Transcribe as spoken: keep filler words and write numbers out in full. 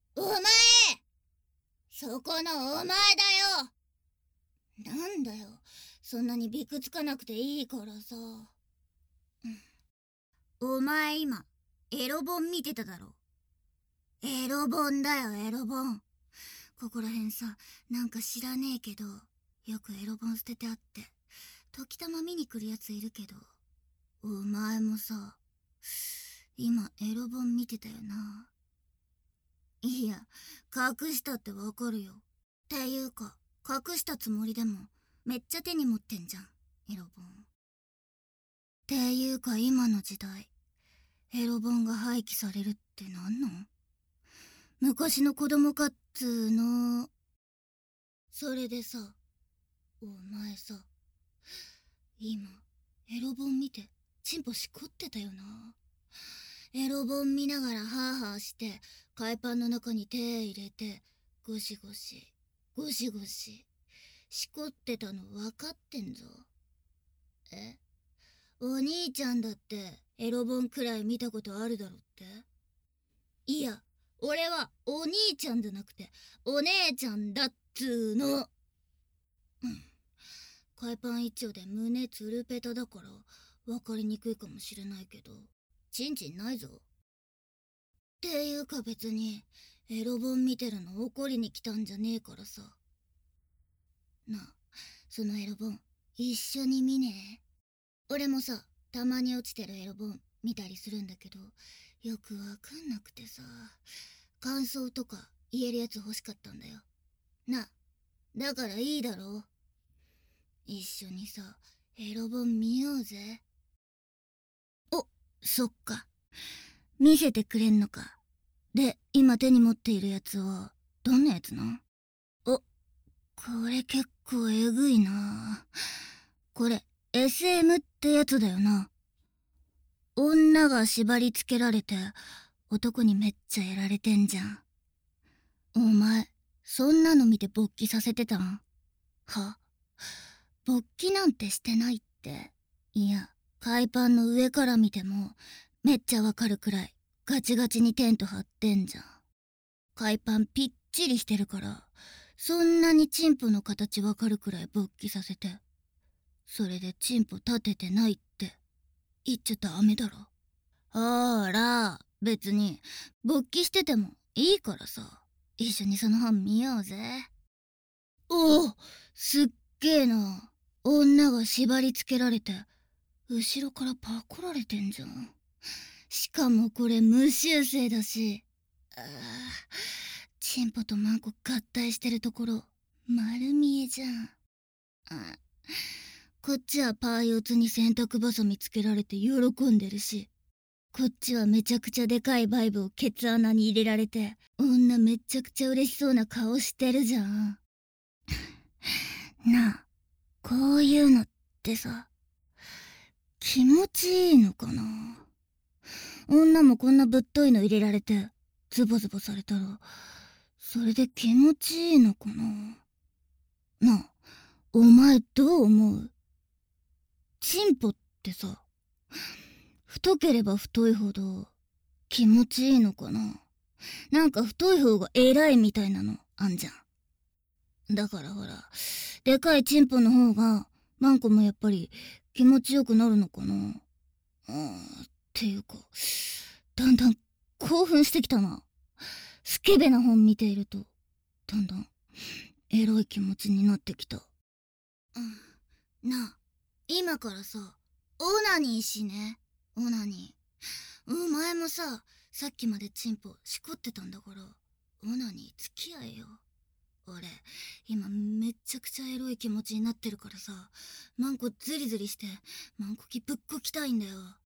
お前、そこのお前だよ。なんだよ、そんなにびくつかなくていいからさ。お前今、エロ本見てただろ。エロ本だよ、エロ本。ここらへんさ、なんか知らねえけど、よくエロ本捨ててあって、時たま見に来るやついるけど、お前もさ、今エロ本見てたよな。いや、隠したってわかるよ。っていうか、隠したつもりでも、めっちゃ手に持ってんじゃん、エロ本。っていうか今の時代、エロ本が廃棄されるってなんの？昔の子供かっつーの。それでさ、お前さ、今、エロ本見て、チンポしこってたよな。エロ本見ながらハーハーして、海パンの中に手入れて、ゴシゴシ、ゴシゴシ、しこってたの分かってんぞ。え？お兄ちゃんだって、エロ本くらい見たことあるだろって？いや、俺はお兄ちゃんじゃなくて、お姉ちゃんだっつーの。うん。海パン一丁で胸つるペタだから分かりにくいかもしれないけど、チンチンないぞ。っていうか別にエロ本見てるの怒りに来たんじゃねえからさ。なあ、そのエロ本一緒に見ねえ？俺もさ、たまに落ちてるエロ本見たりするんだけど、よくわかんなくてさ、感想とか言えるやつ欲しかったんだよ。なあ、だからいいだろ？一緒にさ、エロ本見ようぜ。お、そっか。見せてくれんのか。で、今手に持っているやつは、どんなやつな？お、これ結構えぐいな。これ、エスエム ってやつだよな。女が縛り付けられて、男にめっちゃやられてんじゃん。お前、そんなの見て勃起させてたん？は？勃起なんてしてないって。いや、海パンの上から見ても、めっちゃわかるくらい、ガチガチにテント張ってんじゃん。海パンぴっちりしてるから、そんなにチンポの形わかるくらい勃起させて、それでチンポ立ててないって言っちゃダメだろ。ほら、別に勃起しててもいいからさ、一緒にその本見ようぜ。おお、すっげえな。女が縛り付けられて、後ろからパコられてんじゃん。しかもこれ無修正だし。ああ、チンポとマンコ合体してるところ、丸見えじゃん。あ、こっちはパー四つに洗濯バサミつけられて喜んでるし、こっちはめちゃくちゃでかいバイブをケツ穴に入れられて、女めちゃくちゃ嬉しそうな顔してるじゃん。なあ、こういうのってさ、気持ちいいのかな？女もこんなぶっといの入れられて、ズボズボされたら、それで気持ちいいのかな？なあ、お前どう思う？チンポってさ、太ければ太いほど気持ちいいのかな？なんか太い方が偉いみたいなのあんじゃん。だからほら、でかいチンポの方が、マンコもやっぱり気持ちよくなるのかな？あーっていうか、だんだん興奮してきたな。スケベな本見ていると、だんだんエロい気持ちになってきた。うん。なあ、今からさ、オナニーしね。オナニー。お前もさ、さっきまでチンポしこってたんだから、オナニー付き合えよ。俺、今めっちゃくちゃエロい気持ちになってるからさ、マンコズリズリして、マンコキぶっこきたいんだよ。